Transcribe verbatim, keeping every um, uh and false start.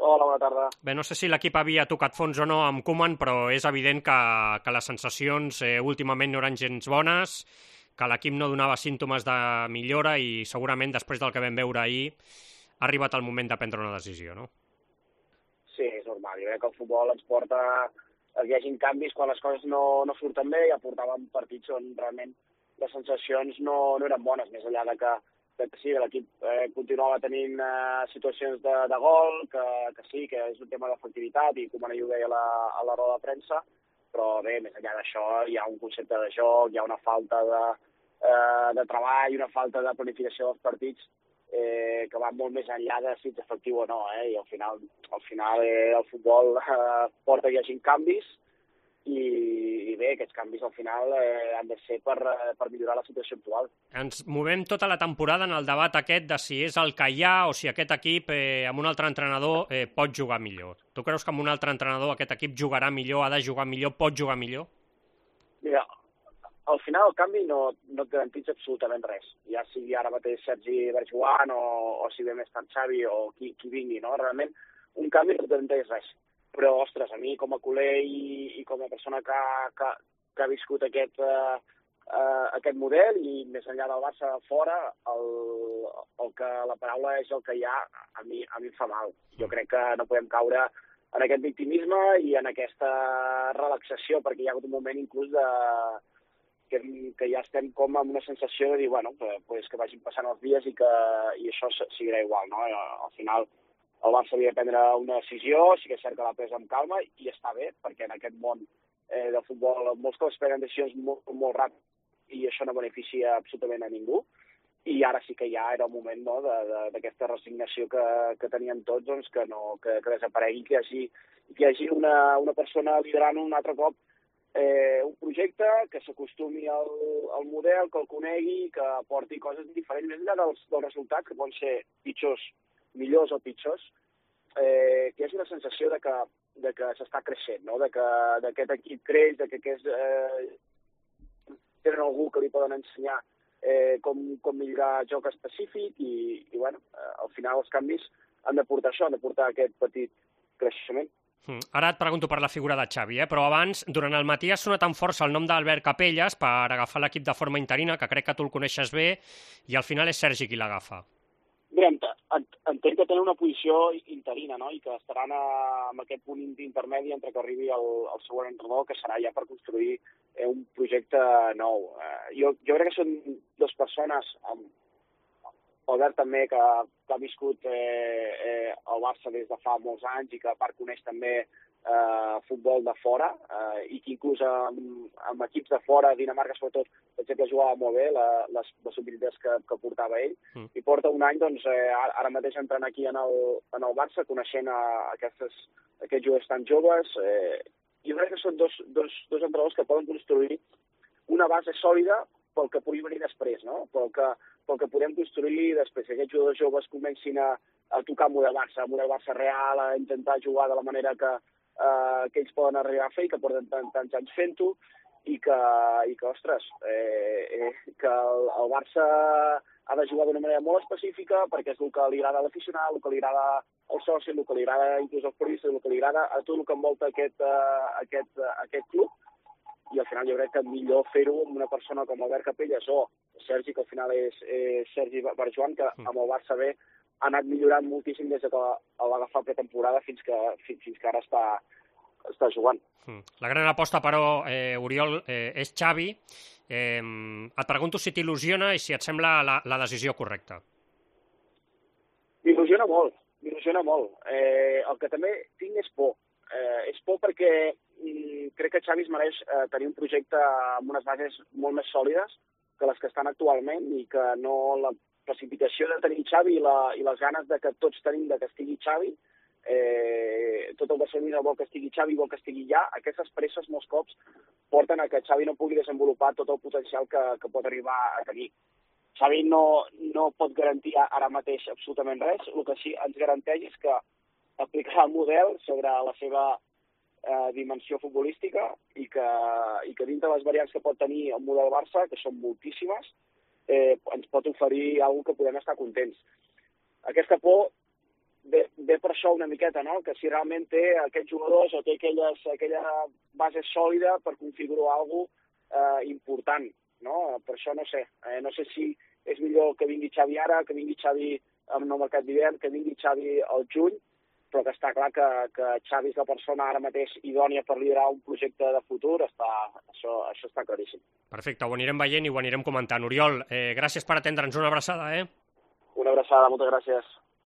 Hola, bona tarda. Bé, no sé si l'equip havia tocat fons o no amb Koeman, però és evident que, que les sensacions eh, últimament no eren gens bones, que l'equip no donava símptomes de millora i segurament després del que vam veure ahir ha arribat el moment de prendre una decisió, no? Sí, és normal. Jo crec que el futbol ens porta a que hi hagin canvis quan les coses no, no surten bé. Ja portàvem partits on realment les sensacions no, no eren bones, més enllà de que, de que sí, l'equip eh, continuava tenint eh, situacions de, de gol, que, que sí, que és un tema d'efectivitat i com ho deia a la, a la roda de premsa, però bé, més enllà d'això hi ha un concepte de joc, hi ha una falta de, eh, de treball, una falta de planificació dels partits eh, que va molt més enllà de si ets efectiu o no, eh? I al final, al final eh, el futbol eh, porta que hi hagin canvis i, i bé, aquests canvis al final eh, han de ser per, per millorar la situació actual. Ens movem tota la temporada en el debat aquest de si és el que hi ha o si aquest equip eh, amb un altre entrenador eh, pot jugar millor. Tu creus que amb un altre entrenador aquest equip jugarà millor, ha de jugar millor, pot jugar millor? Mira, al final el canvi no, no et garantitza absolutament res. Ja sigui ara mateix Sergi Barjuan o, o si ve més tant Xavi o qui, qui vingui, no? Realment un canvi no et garanteix res. Però, ostres, a mi com a culer i, i com a persona que, que, que ha viscut aquest, uh, uh, aquest model i més enllà del Barça fora, el, el que la paraula és el que hi ha, a mi, a mi em fa mal. Jo crec que no podem caure en aquest victimisme i en aquesta relaxació, perquè hi ha hagut un moment inclús de, que, que ja estem com amb una sensació de dir, bueno, pues que vagin passant els dies i que i això seguirà igual, no? Al final el Barça havia de prendre una decisió, sí que és cert que l'ha pres amb calma i està bé, perquè en aquest món eh, del futbol molts cops prenen decisions molt, molt ràpid i això no beneficia absolutament a ningú. I ara sí que ja era el moment, no, d'aquesta resignació que, que tenien tots, doncs, que, no, que, que desaparegui, que hi hagi, que hi hagi una, una persona liderant un altre cop eh, un projecte, que s'acostumi al, al model, que el conegui, que aporti coses diferents, més enllà dels, dels resultats, que poden ser pitjors, millors o pitjors, eh, que és una sensació de que, de que s'està creixent, no? De que aquest equip creix, de que aquests, eh, tenen algú que li poden ensenyar eh, com, com millorar joc específic i, i bueno, eh, al final els canvis han de portar això, han de portar aquest petit creixement. Mm. Ara et pregunto per la figura de Xavi, eh? Però abans, durant el matí ha sonat tan força el nom d'Albert Capelles per agafar l'equip de forma interina, que crec que tu el coneixes bé, i al final és Sergi qui l'agafa. Bé, entenc que tenen una posició interina, no? I que estaran a, en aquest punt intermedi entre que arribi el, el següent entrenador, que serà ja per construir eh, un projecte nou. Eh, jo, jo crec que són dues persones, amb Albert també, que, que ha viscut eh, eh, el Barça des de fa molts anys i que a part coneix també eh, futbol de fora eh, i que inclús amb, amb equips de fora, Dinamarca sobretot, per exemple, jugava molt bé la, les, les subbilitats que, que portava ell, mm. i porta un any, doncs, eh, ara mateix entrant aquí en el, en el Barça, coneixent a, a aquestes, aquests jugadors tan joves. Eh, jo crec que són dos, dos, dos entrenadors que poden construir una base sòlida pel que pugui venir després, no? Pel que, pel que podem construir després, que aquests jugadors joves comencin a, a tocar el model Barça, el model Barça real, a intentar jugar de la manera que, eh, que ells poden arribar a fer i que porten tant, tants anys fent-ho, i que, i que ostres, eh, eh, que el, el Barça ha de jugar d'una manera molt específica perquè és el que li agrada a l'aficionat, el que li agrada al soci, el que li agrada inclús als periodistes, el que li agrada a tot el que envolta aquest, uh, aquest, uh, aquest club. I al final jo crec que millor fer-ho amb una persona com Albert Capelles o Sergi, que al final és, és Sergi Barjuan, que amb el Barça B ha anat millorant moltíssim des que el va agafar pretemporada fins que, fins, fins que ara està, està jugant. La gran aposta, però, eh, Oriol, eh, és Xavi. Eh, et pregunto si t'il·lusiona i si et sembla la, la decisió correcta. M'il·lusiona molt, m'il·lusiona molt. Eh, el que també tinc és por. Eh, és por perquè mm, crec que Xavi es mereix eh, tenir un projecte amb unes bases molt més sòlides que les que estan actualment i que no la precipitació de tenir Xavi i, la, i les ganes de que tots tenim de que estigui Xavi, eh, tot el Barcelona vol que estigui Xavi, vol que estigui ja, aquestes presses molts cops porten a que Xavi no pugui desenvolupar tot el potencial que, que pot arribar a tenir. Xavi no, no pot garantir ara mateix absolutament res, el que sí ens garanteix és que aplicar el model sobre la seva eh, dimensió futbolística i que, i que dintre les variants que pot tenir el model Barça, que són moltíssimes, eh, ens pot oferir alguna que podem estar contents. Aquesta por ve, ve per això una miqueta, no? Que si realment té aquests jugadors o té aquelles, aquella base sòlida per configurar alguna cosa eh, important, no? Per això no sé, eh, no sé si és millor que vingui Xavi ara, que vingui Xavi en el mercat d'hivern, que vingui Xavi al juny, però que està clar que, que Xavi és la persona ara mateix idònia per liderar un projecte de futur, està, això, això està claríssim. Perfecte, ho anirem veient i ho anirem comentant. Oriol, eh, gràcies per atendre'ns, una abraçada, eh? Una abraçada, moltes gràcies.